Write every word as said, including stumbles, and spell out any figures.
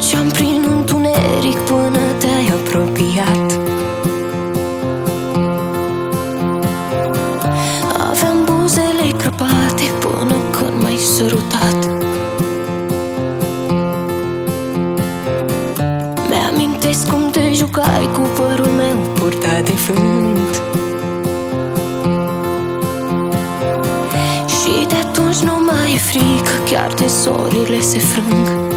Treceam prin întuneric până te-ai apropiat. Aveam buzele crăpate până când m-ai sărutat. Mi-amintesc cum te jucai cu părul meu purtat de vânt. Și de atunci nu mai e frică, chiar de zorile se frâng.